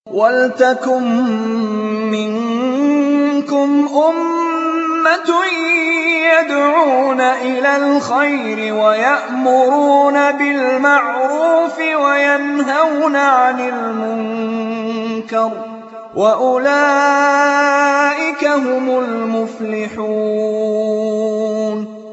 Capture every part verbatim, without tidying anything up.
وَلْتَكُن مِّنكُمْ أُمَّةٌ يَدْعُونَ إِلَى الْخَيْرِ وَيَأْمُرُونَ بِالْمَعْرُوفِ وَيَنْهَوْنَ عَنِ الْمُنكَرِ ۚ وَأُولَٰئِكَ هُمُ الْمُفْلِحُونَ.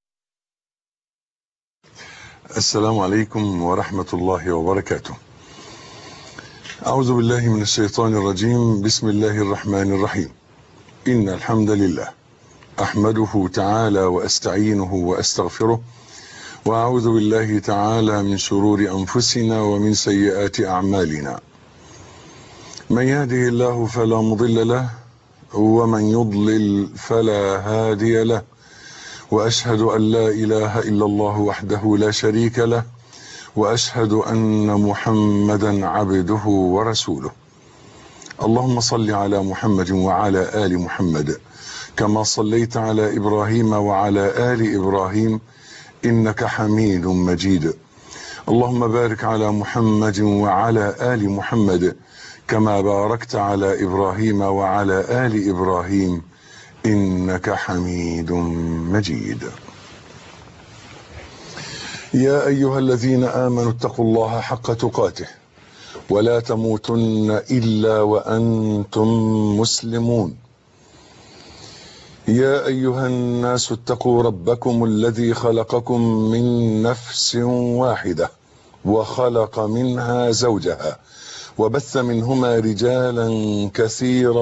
السلام عليكم ورحمة الله وبركاته. أعوذ بالله من الشيطان الرجيم. بسم الله الرحمن الرحيم. إن الحمد لله أحمده تعالى وأستعينه وأستغفره، وأعوذ بالله تعالى من شرور أنفسنا ومن سيئات أعمالنا. من يهده الله فلا مضل له، ومن يضلل فلا هادي له، وأشهد أن لا إله إلا الله وحده لا شريك له، وأشهد أن محمدا عبده ورسوله. اللهم صل على محمد وعلى آل محمد كما صليت على إبراهيم وعلى آل إبراهيم إنك حميد مجيد. اللهم بارك على محمد وعلى آل محمد كما باركت على إبراهيم وعلى آل إبراهيم إنك حميد مجيد. يا أيها الذين آمنوا اتقوا الله حق تقاته ولا تموتن إلا وأنتم مسلمون. يا أيها الناس اتقوا ربكم الذي خلقكم من نفس واحدة وخلق منها زوجها وبث منهما رجالا كثيرا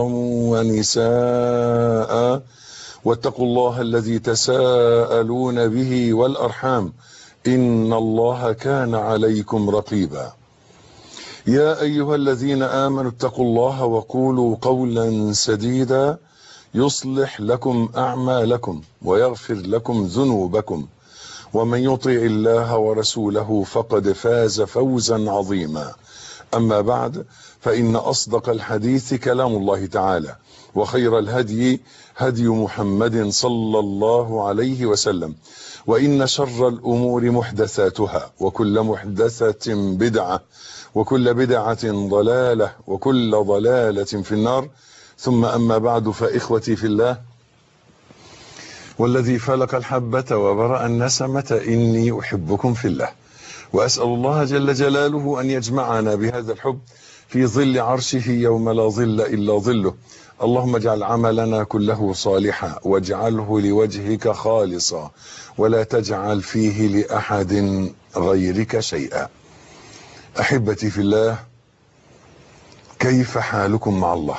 ونساء، واتقوا الله الذي تساءلون به والأرحام إن الله كان عليكم رقيبا. يا أيها الذين آمنوا اتقوا الله وقولوا قولا سديدا يصلح لكم أعمالكم ويغفر لكم ذنوبكم، ومن يطع الله ورسوله فقد فاز فوزا عظيما. أما بعد، فإن أصدق الحديث كلام الله تعالى، وخير الهدي هدي محمد صلى الله عليه وسلم، وإن شر الأمور محدثاتها، وكل محدثة بدعة، وكل بدعة ضلالة، وكل ضلالة في النار. ثم أما بعد، فإخوتي في الله، والذي فلق الحبة وبرأ النسمة إني أحبكم في الله، وأسأل الله جل جلاله أن يجمعنا بهذا الحب في ظل عرشه يوم لا ظل إلا ظله. اللهم اجعل عملنا كله صالحا واجعله لوجهك خالصا، ولا تجعل فيه لأحد غيرك شيئا. أحبتي في الله، كيف حالكم مع الله؟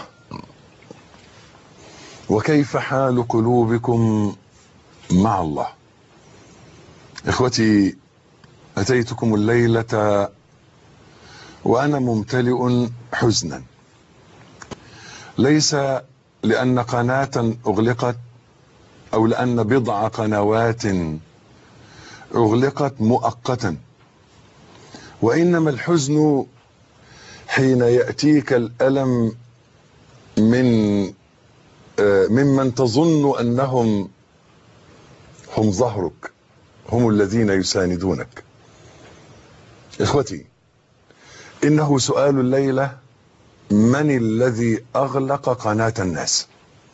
وكيف حال قلوبكم مع الله؟ إخوتي، أتيتكم الليلة وأنا ممتلئ حزنا، ليس لأن قناة أغلقت أو لأن بضع قنوات أغلقت مؤقتا، وإنما الحزن حين يأتيك الألم من ممن تظن أنهم هم ظهرك، هم الذين يساندونك. إخوتي، إنه سؤال الليلة: من الذي أغلق قناة الناس؟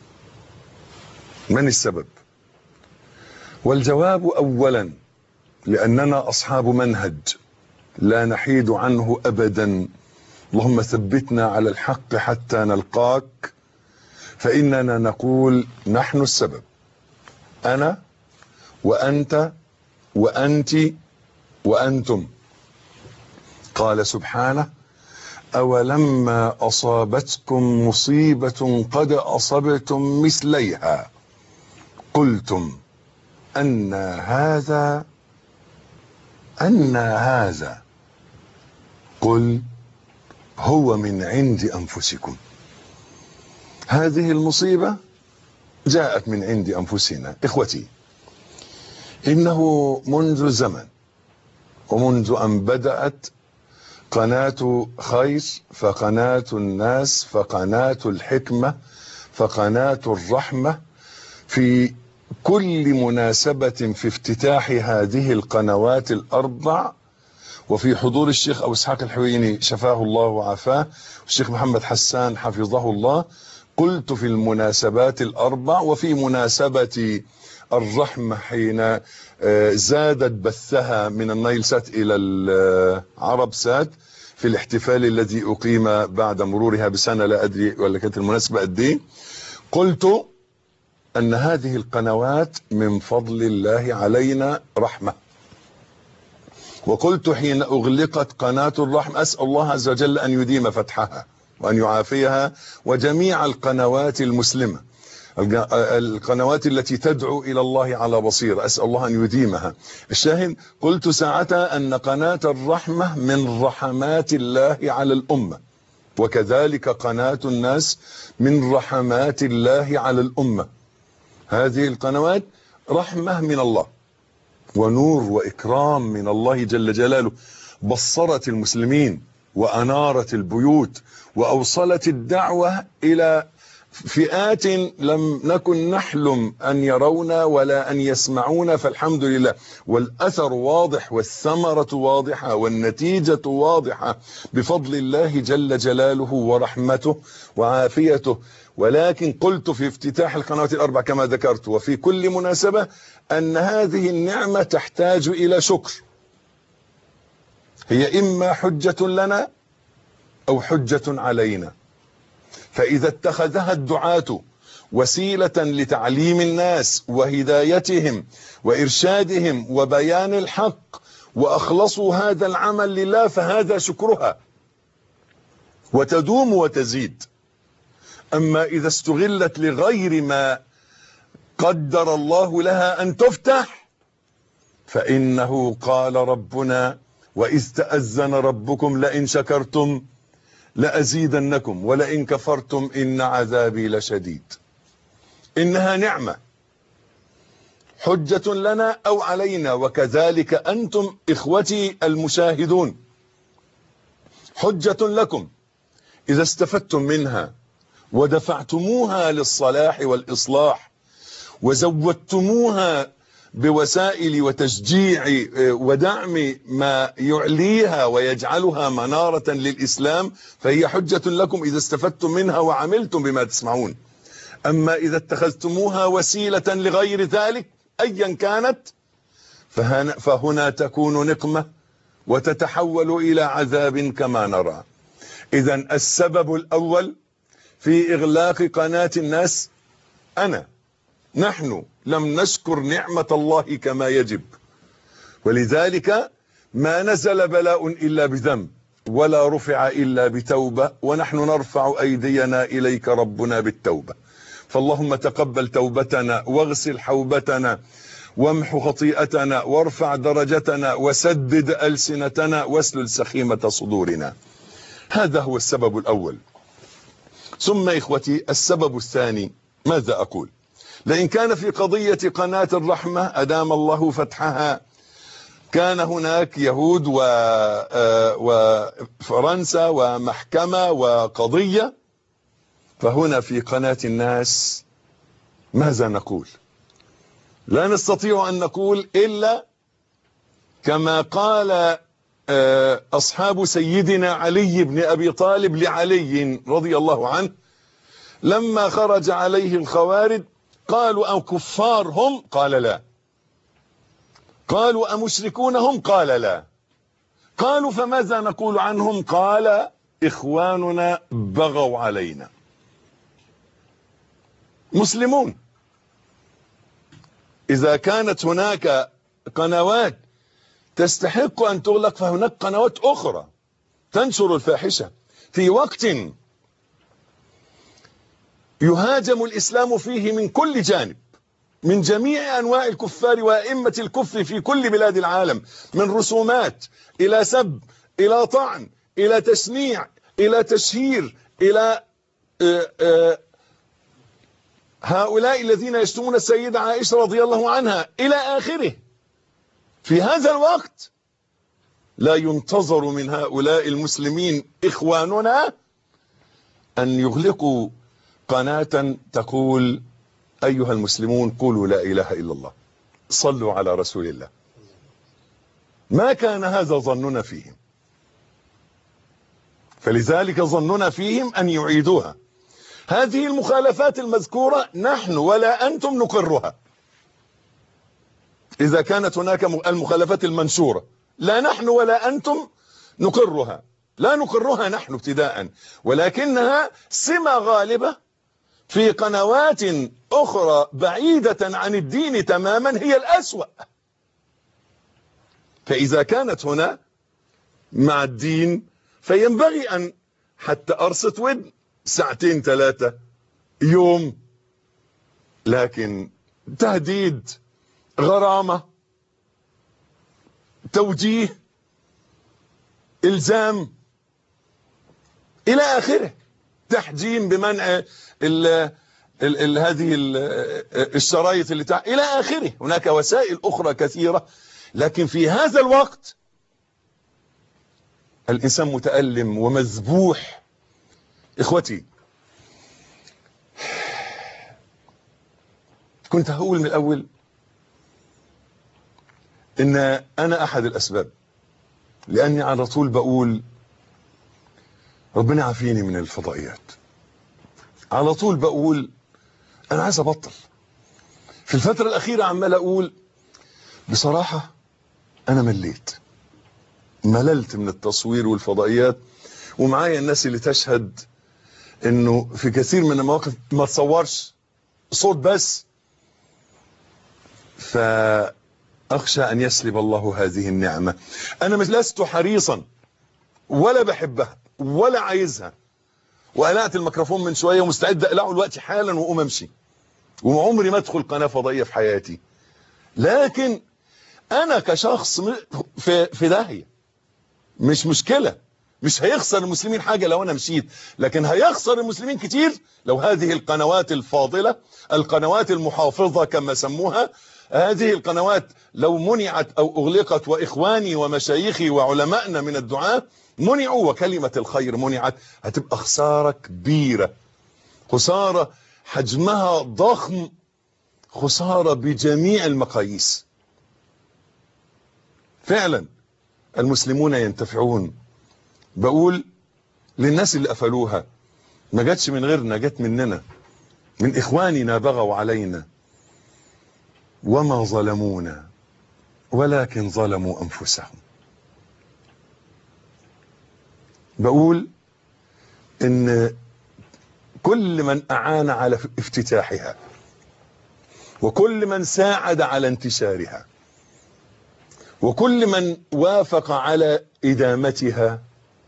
من السبب؟ والجواب أولا لأننا أصحاب منهج لا نحيد عنه أبدا. اللهم ثبتنا على الحق حتى نلقاك، فإننا نقول نحن السبب، أنا وأنت وأنت وأنتم. قال سبحانه: أولما أصابتكم مصيبة قد أصبتم مثليها قلتم أن هذا أن هذا قل هو من عند أنفسكم. هذه المصيبة جاءت من عند أنفسنا. إخوتي، إنه منذ زمن ومنذ أن بدأت قناة خير، فقناة الناس، فقناة الحكمة، فقناة الرحمة، في كل مناسبة في افتتاح هذه القنوات الأربع وفي حضور الشيخ أبو إسحاق الحويني شفاه الله وعافاه، والشيخ محمد حسان حفظه الله، قلت في المناسبات الأربع وفي مناسبة الرحمة حين زادت بثها من النايل سات إلى العرب سات في الاحتفال الذي أقيم بعد مرورها بسنة، لا أدري ولا كانت المناسبة قد ايه، قلت أن هذه القنوات من فضل الله علينا رحمة. وقلت حين أغلقت قناة الرحمة أسأل الله عز وجل أن يديم فتحها وأن يعافيها وجميع القنوات المسلمة، القنوات التي تدعو إلى الله على بصيرة، أسأل الله أن يديمها. الشاهد قلت ساعتها أن قناة الرحمة من رحمات الله على الأمة، وكذلك قناة الناس من رحمات الله على الأمة. هذه القنوات رحمة من الله ونور وإكرام من الله جل جلاله، بصرت المسلمين وأنارت البيوت وأوصلت الدعوة إلى فئات لم نكن نحلم أن يرونا ولا أن يسمعونا، فالحمد لله. والأثر واضح والثمرة واضحة والنتيجة واضحة بفضل الله جل جلاله ورحمته وعافيته. ولكن قلت في افتتاح القنوات الأربع كما ذكرت وفي كل مناسبة أن هذه النعمة تحتاج إلى شكر، هي إما حجة لنا أو حجة علينا. فإذا اتخذها الدعاة وسيلة لتعليم الناس وهدايتهم وإرشادهم وبيان الحق وأخلصوا هذا العمل لله فهذا شكرها وتدوم وتزيد. أما إذا استغلت لغير ما قدر الله لها أن تفتح فإنه قال ربنا وإذ تأذن ربكم لئن شكرتم لأزيدنكم ولئن كفرتم إن عذابي لشديد. إنها نعمة حجة لنا أو علينا، وكذلك أنتم إخوتي المشاهدون حجة لكم إذا استفدتم منها ودفعتموها للصلاح والإصلاح وزودتموها بوسائل وتشجيع ودعم ما يعليها ويجعلها منارة للإسلام، فهي حجة لكم إذا استفدتم منها وعملتم بما تسمعون. أما إذا اتخذتموها وسيلة لغير ذلك أيا كانت فهنا تكون نقمة وتتحول إلى عذاب كما نرى. إذن السبب الأول في إغلاق قناة الناس أنا نحن لم نشكر نعمة الله كما يجب، ولذلك ما نزل بلاء إلا بذنب ولا رفع إلا بتوبة، ونحن نرفع أيدينا إليك ربنا بالتوبة. فاللهم تقبل توبتنا واغسل حوبتنا وامحو خطيئتنا وارفع درجتنا وسدد ألسنتنا واسلل سخيمة صدورنا. هذا هو السبب الأول. ثم إخوتي السبب الثاني ماذا أقول؟ لئن كان في قضية قناة الرحمة أدام الله فتحها كان هناك يهود وفرنسا ومحكمة وقضية، فهنا في قناة الناس ماذا نقول؟ لا نستطيع أن نقول إلا كما قال أصحاب سيدنا علي بن أبي طالب لعلي رضي الله عنه لما خرج عليه الخوارج قالوا أو كفار هم؟ قال لا. قالوا أمشركون هم؟ قال لا. قالوا فماذا نقول عنهم؟ قال إخواننا بغوا علينا. مسلمون. إذا كانت هناك قنوات تستحق أن تغلق فهناك قنوات أخرى تنشر الفاحشة في وقت يهاجم الإسلام فيه من كل جانب من جميع أنواع الكفار وأئمة الكفر في كل بلاد العالم، من رسومات إلى سب إلى طعن إلى تشنيع إلى تشهير إلى آآ آآ هؤلاء الذين يشتمون السيدة عائشة رضي الله عنها إلى آخره. في هذا الوقت لا ينتظر من هؤلاء المسلمين إخواننا أن يغلقوا قناة تقول أيها المسلمون قولوا لا إله إلا الله، صلوا على رسول الله. ما كان هذا ظننا فيهم، فلذلك ظننا فيهم أن يعيدوها. هذه المخالفات المذكورة نحن ولا أنتم نقرها. إذا كانت هناك المخالفات المنشورة لا نحن ولا أنتم نقرها، لا نقرها نحن ابتداء، ولكنها سمة غالبة في قنوات أخرى بعيدة عن الدين تماما هي الأسوأ. فإذا كانت هنا مع الدين فينبغي أن حتى أرصت ودن ساعتين ثلاثة يوم، لكن تهديد، غرامة، توجيه، إلزام إلى آخره، تحجيم بمنع ال ال ال هذه ال الشرايط اللي تحت إلى آخره. هناك وسائل أخرى كثيرة، لكن في هذا الوقت الإنسان متألم ومذبوح. إخوتي، كنت هقول من الأول إن أنا أحد الأسباب، لأني على طول بقول ربنا عافيني من الفضائيات. على طول بقول أنا عايز أبطل. في الفترة الأخيرة عمال أقول بصراحة أنا مليت، مللت من التصوير والفضائيات، ومعايا الناس اللي تشهد إنه في كثير من المواقف ما تصورش، صوت بس. فأخشى أن يسلب الله هذه النعمة. أنا مش لست حريصا ولا بحبها ولا عايزها، وقلعت الميكروفون من شوية ومستعد أقلعه الوقت حالا وأقوم أمشي، وعمري ما أدخل قناة فضائية في حياتي. لكن أنا كشخص في في داهية، مش مشكلة، مش هيخسر المسلمين حاجة لو أنا مشيت، لكن هيخسر المسلمين كتير لو هذه القنوات الفاضلة، القنوات المحافظة كما سموها، هذه القنوات لو منعت أو أغلقت، وإخواني ومشايخي وعلمائنا من الدعاء منعوا وكلمة الخير منعت، هتبقى خسارة كبيرة، خسارة حجمها ضخم، خسارة بجميع المقاييس. فعلا المسلمون ينتفعون. بقول للناس اللي قفلوها ما جاتش من غيرنا، جات مننا، من إخواننا بغوا علينا وما ظلمونا ولكن ظلموا أنفسهم. بقول إن كل من أعان على افتتاحها وكل من ساعد على انتشارها وكل من وافق على إدامتها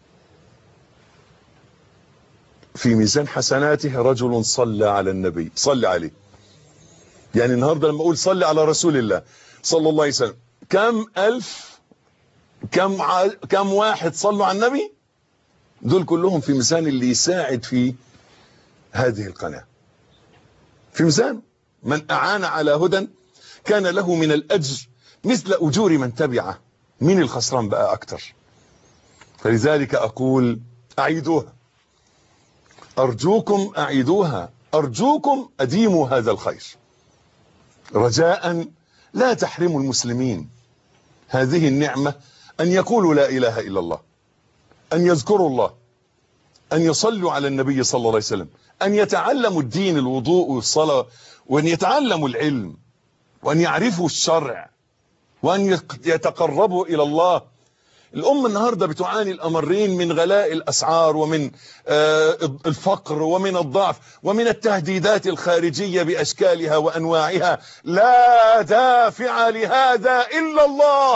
في ميزان حسناته رجل صلى على النبي، صلى عليه. يعني النهاردة لما أقول صلى على رسول الله صلى الله عليه وسلم، كم ألف كم ع... كم واحد صلوا على النبي؟ دول كلهم في ميزان اللي يساعد في هذه القناة، في ميزان من أعان على هدى كان له من الأجر مثل أجور من تبعه. مين الخسران بقى أكتر؟ فلذلك أقول أعيدوها، أرجوكم أعيدوها، أرجوكم أديموا هذا الخير، رجاء لا تحرموا المسلمين هذه النعمة، أن يقولوا لا إله إلا الله، أن يذكروا الله، أن يصلوا على النبي صلى الله عليه وسلم، أن يتعلموا الدين، الوضوء والصلاة، وأن يتعلموا العلم، وأن يعرفوا الشرع، وأن يتقربوا إلى الله. الأمة النهاردة بتعاني الأمرين من غلاء الأسعار، ومن الفقر، ومن الضعف، ومن التهديدات الخارجية بأشكالها وأنواعها. لا دافع لهذا إلا الله،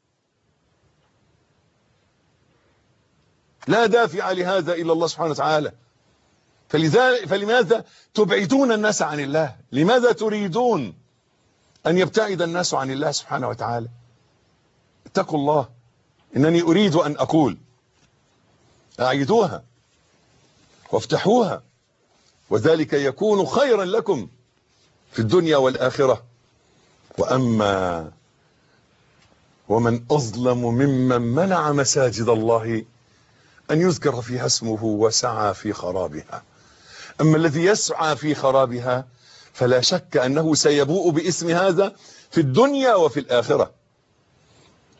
لا دافع لهذا إلا الله سبحانه وتعالى. فلذلك فلماذا تبعدون الناس عن الله؟ لماذا تريدون أن يبتعد الناس عن الله سبحانه وتعالى؟ اتقوا الله. إنني أريد أن أقول أعيدوها وافتحوها، وذلك يكون خيرا لكم في الدنيا والآخرة. وأما ومن أظلم ممن منع مساجد الله أن يذكر فيها اسمه وسعى في خرابها. أما الذي يسعى في خرابها فلا شك أنه سيبوء باسم هذا في الدنيا وفي الآخرة.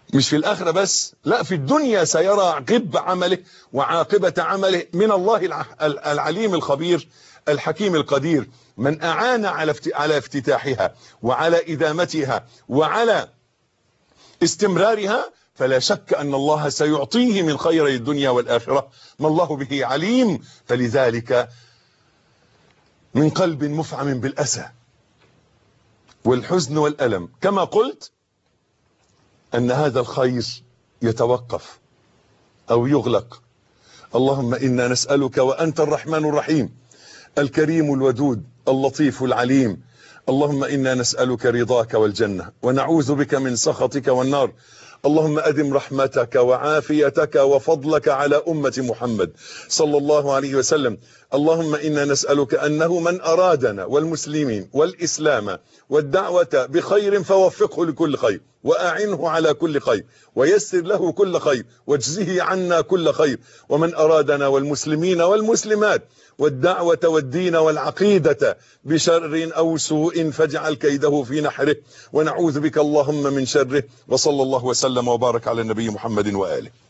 مش في الآخرة بس، لا في الدنيا سيرى غب عمله وعاقبة عمله من الله العليم الخبير الحكيم القدير. من أعان على على افتتاحها وعلى إدامتها وعلى استمرارها فلا شك أن الله سيعطيه من خير الدنيا والآخرة ما الله به عليم. فلذلك من قلب مفعم بالأسى والحزن والألم كما قلت أن هذا الخير يتوقف أو يغلق. اللهم إنا نسألك وأنت الرحمن الرحيم الكريم الودود اللطيف العليم، اللهم إنا نسألك رضاك والجنة ونعوذ بك من سخطك والنار. اللهم أدم رحمتك وعافيتك وفضلك على أمة محمد صلى الله عليه وسلم. اللهم إنا نسألك أنه من أرادنا والمسلمين والإسلام والدعوة بخير فوفقه لكل خير وأعنه على كل خير ويسر له كل خير واجزه عنا كل خير. ومن أرادنا والمسلمين والمسلمات والدعوة والدين والعقيدة بشر أو سوء فاجعل كيده في نحره ونعوذ بك اللهم من شره. وصلى الله وسلم وبارك على النبي محمد وآله.